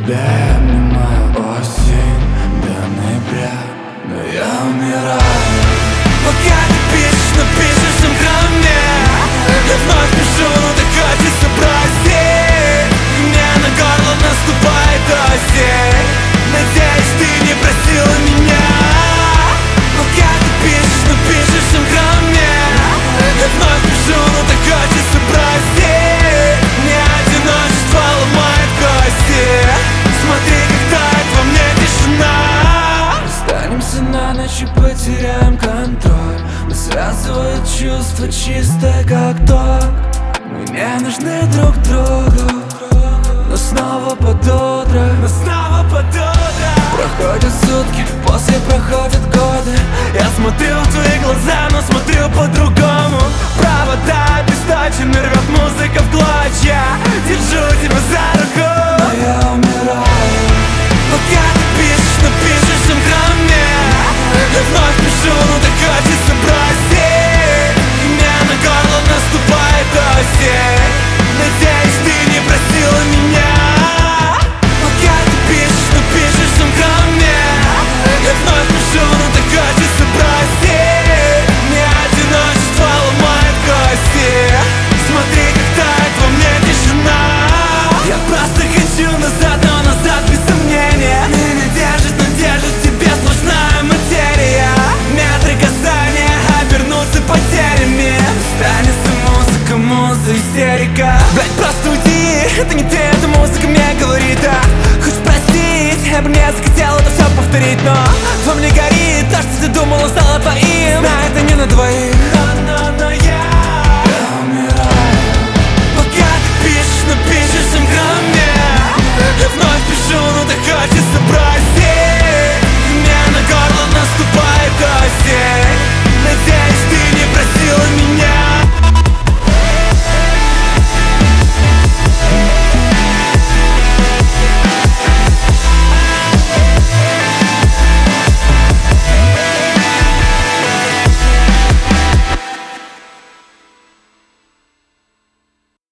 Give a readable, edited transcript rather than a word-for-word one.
тебя я обнимаю осень до ноября, но я умираю. Пока ты пишешь, но пишешь им ко мне. Я вновь пишу, но так хочется бросить. Мне на горло наступает осень. Надеюсь, ты не просила меня. Пока ты пишешь, но пишешь им ко мне. Я вновь пишу, но так хочется бросить. Мне одиночество ломает кости. Смотри, как тает во мне тишина. Останемся на ночь и потеряем контроль. Нас связывают чувства чистые, как ток. Мы не нужны друг другу, но снова под утро. Проходят сутки, после проходят годы. Я смотрю в твои глаза.